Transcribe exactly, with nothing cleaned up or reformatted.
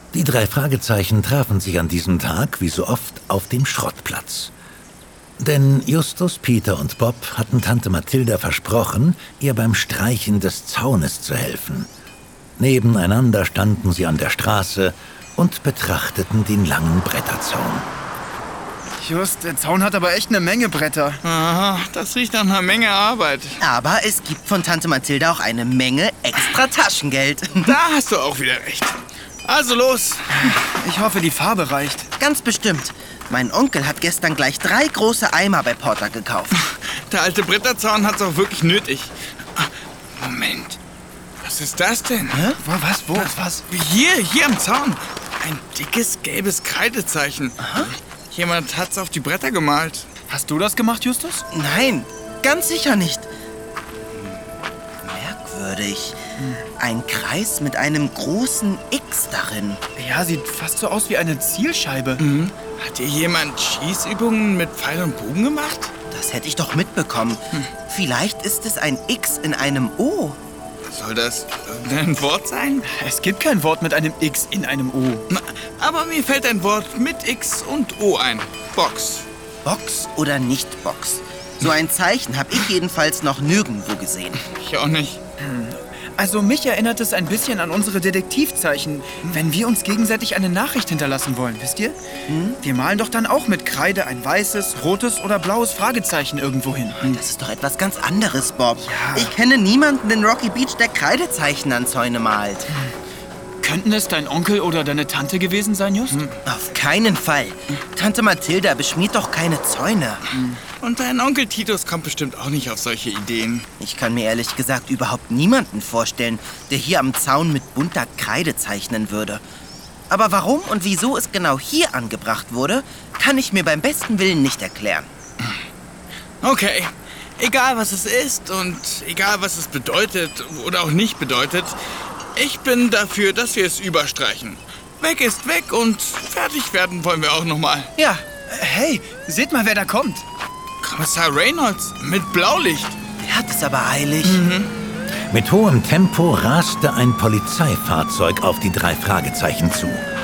Die drei Fragezeichen trafen sich an diesem Tag, wie so oft, auf dem Schrottplatz. Denn Justus, Peter und Bob hatten Tante Mathilda versprochen, ihr beim Streichen des Zaunes zu helfen. Nebeneinander standen sie an der Straße und betrachteten den langen Bretterzaun. Just, der Zaun hat aber echt eine Menge Bretter. Aha, das riecht nach einer Menge Arbeit. Aber es gibt von Tante Mathilda auch eine Menge extra Taschengeld. Da hast du auch wieder recht. Also los. Ich hoffe, die Farbe reicht. Ganz bestimmt. Mein Onkel hat gestern gleich drei große Eimer bei Porter gekauft. Der alte Bretterzaun hat's auch wirklich nötig. Moment. Was ist das denn? Hä? Was? Wo? Was? Was? Hier, hier am Zaun. Ein dickes, gelbes Kreidezeichen. Aha. Jemand hat's auf die Bretter gemalt. Hast du das gemacht, Justus? Nein, ganz sicher nicht. Merkwürdig. Ein Kreis mit einem großen X darin. Ja, sieht fast so aus wie eine Zielscheibe. Mhm. Hat dir jemand Schießübungen mit Pfeil und Bogen gemacht? Das hätte ich doch mitbekommen. Hm. Vielleicht ist es ein X in einem O. Soll das irgendein Wort sein? Es gibt kein Wort mit einem X in einem O. Na, aber mir fällt ein Wort mit X und O ein. Box. Box oder nicht Box? So ein Zeichen habe ich jedenfalls noch nirgendwo gesehen. Ich auch nicht. Also mich erinnert es ein bisschen an unsere Detektivzeichen, wenn wir uns gegenseitig eine Nachricht hinterlassen wollen, wisst ihr? Hm? Wir malen doch dann auch mit Kreide ein weißes, rotes oder blaues Fragezeichen irgendwo hin. Das ist doch etwas ganz anderes, Bob. Ja. Ich kenne niemanden in Rocky Beach, der Kreidezeichen an Zäune malt. Könnten es dein Onkel oder deine Tante gewesen sein, Just? Hm. Auf keinen Fall. Tante Mathilda beschmiert doch keine Zäune. Hm. Und dein Onkel Titus kommt bestimmt auch nicht auf solche Ideen. Ich kann mir ehrlich gesagt überhaupt niemanden vorstellen, der hier am Zaun mit bunter Kreide zeichnen würde. Aber warum und wieso es genau hier angebracht wurde, kann ich mir beim besten Willen nicht erklären. Okay, egal was es ist und egal was es bedeutet oder auch nicht bedeutet, ich bin dafür, dass wir es überstreichen. Weg ist weg und fertig werden wollen wir auch nochmal. Ja. Hey, seht mal, wer da kommt. Kommissar Reynolds mit Blaulicht. Der hat es aber eilig. Mhm. Mit hohem Tempo raste ein Polizeifahrzeug auf die drei Fragezeichen zu.